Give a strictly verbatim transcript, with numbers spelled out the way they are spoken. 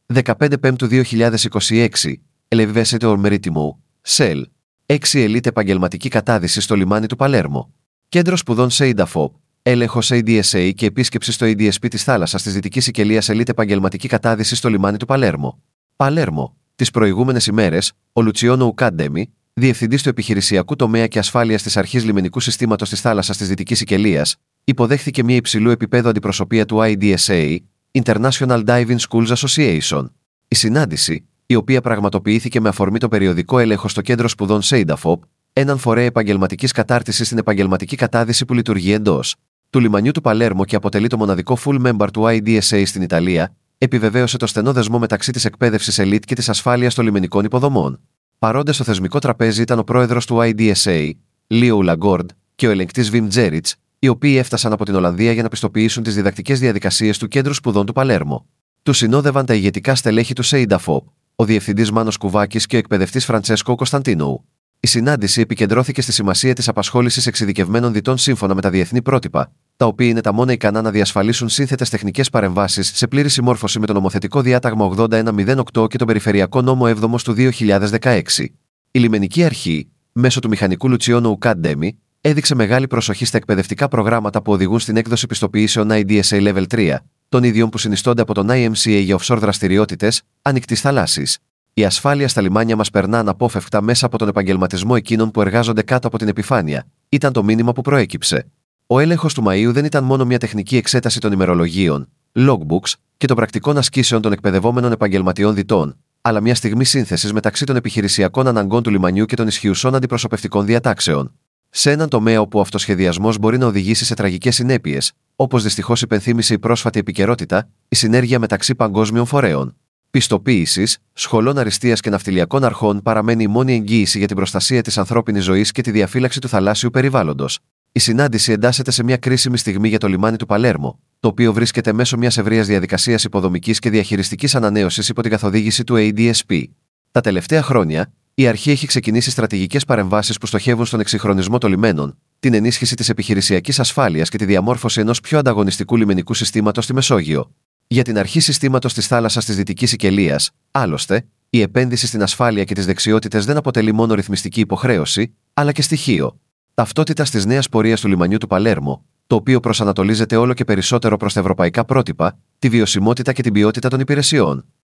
δεκαπέντε Πέμπτου δύο χιλιάδες είκοσι έξι, Elevator Maritimo, ΣΕΛ. έξι Ελίτ επαγγελματική κατάδυση στο λιμάνι του Παλέρμο. Κέντρο σπουδών σε ΙΝΤΑΦΟΠ, έλεγχος έι ντι ες έι και επίσκεψη στο έι ντι ες πι της θάλασσας της Δυτικής Σικελίας Ελίτ επαγγελματική κατάδυση στο λιμάνι του Παλέρμο. Παλέρμο. Τις προηγούμενες ημέρες, ο Λουτσιόνο Ουκάντεμι, διευθυντής του επιχειρησιακού τομέα και ασφάλειας της Αρχής Λιμενικού Συστήματος της Θάλασσας της Δυτικής Σικελίας, υποδέχθηκε μια υψηλού επίπεδου αντιπροσωπεία του άι ντι ες έι, International Diving Schools Association. Η συνάντηση, η οποία πραγματοποιήθηκε με αφορμή το περιοδικό έλεγχο στο κέντρο σπουδών σε ΙΝΤΑΦΟΠ, έναν φορέα επαγγελματικής κατάρτισης στην επαγγελματική κατάδυση που λειτουργεί εντός του λιμανιού του Παλέρμο και αποτελεί το μοναδικό full member του άι ντι ες έι στην Ιταλία, επιβεβαίωσε το στενό δεσμό μεταξύ της εκπαίδευσης ελίτ και της ασφάλειας των λιμενικών υποδομών. Παρόντες στο θεσμικό τραπέζι ήταν ο πρόεδρος του άι ντι ες έι, Λίο Ουλαγκόρντ, και ο ελεγκτής Βιμ Τζέριτς, οι οποίοι έφτασαν από την Ολλανδία για να πιστοποιήσουν τις διδακτικές διαδικασίες του κέντρου σπουδών του Παλέρμο. Του συνόδευαν τα ηγετικά στελέχη του ΣΕΙΝΤΑΦΟΠ, ο διευθυντής Μάνος Κουβάκης και ο εκπαιδευτής Φραντσέσκο Κωνσταντίνου. Η συνάντηση επικεντρώθηκε στη σημασία της απασχόλησης εξειδικευμένων διτών σύμφωνα με τα διεθνή πρότυπα, τα οποία είναι τα μόνα ικανά να διασφαλίσουν σύνθετες τεχνικές παρεμβάσεις σε πλήρη συμμόρφωση με το νομοθετικό διάταγμα ογδόντα ένα μηδέν οκτώ και τον περιφερειακό νόμο έβδομο του δύο χιλιάδες δεκαέξι. Η λιμενική αρχή, μέσω του μηχανικού Λουτσιόνο Ουκάντεμι, έδειξε μεγάλη προσοχή στα εκπαιδευτικά προγράμματα που οδηγούν στην έκδοση πιστοποιήσεων άι ντι ες έι Level τρία, των ίδιων που συνιστώνται από τον άι εμ σι έι για offshore δραστηριότητες, ανοιχτής θαλάσσης. Η ασφάλεια στα λιμάνια μας περνά αναπόφευκτα μέσα από τον επαγγελματισμό εκείνων που εργάζονται κάτω από την επιφάνεια, ήταν το μήνυμα που προέκυψε. Ο έλεγχος του Μαΐου δεν ήταν μόνο μια τεχνική εξέταση των ημερολογίων, logbooks και των πρακτικών ασκήσεων των εκπαιδευόμενων επαγγελματιών διτών, αλλά μια στιγμή σύνθεσης μεταξύ των επιχειρησιακών αναγκών του λιμανιού και των ισχυουσών αντιπροσωπευτικών διατάξεων. Σε έναν τομέα όπου ο αυτοσχεδιασμός μπορεί να οδηγήσει σε τραγικές συνέπειες, όπως δυστυχώς υπενθύμησε η πρόσφατη επικαιρότητα, η συνέργεια μεταξύ παγκόσμιων φορέων πιστοποίησης, σχολών αριστείας και ναυτιλιακών αρχών παραμένει η μόνη εγγύηση για την προστασία της ανθρώπινης ζωής και τη διαφύλαξη του θαλάσσιου περιβάλλοντος. Η συνάντηση εντάσσεται σε μια κρίσιμη στιγμή για το λιμάνι του Παλέρμο, το οποίο βρίσκεται μέσω μιας ευρείας διαδικασίας υποδομικής και διαχειριστικής ανανέωσης υπό την καθοδήγηση του έι ντι ες πι. Τα τελευταία χρόνια, η αρχή έχει ξεκινήσει στρατηγικές παρεμβάσεις που στοχεύουν στον εξυγχρονισμό των λιμένων, την ενίσχυση της επιχειρησιακής ασφάλειας και τη διαμόρφωση ενός πιο ανταγωνιστικού λιμενικού συστήματος στη Μεσόγειο. Για την αρχή συστήματος της θάλασσας της Δυτικής Σικελίας, άλλωστε, η επένδυση στην ασφάλεια και τις δεξιότητες δεν αποτελεί μόνο ρυθμιστική υποχρέωση, αλλά και στοιχείο ταυτότητας της νέας πορείας του λιμανιού του Παλέρμο, το οποίο προσανατολίζεται όλο και περισσότερο προς τα ευρωπαϊκά πρότυπα, τη βιωσιμότητα και την ποιότητα των υπηρεσιών.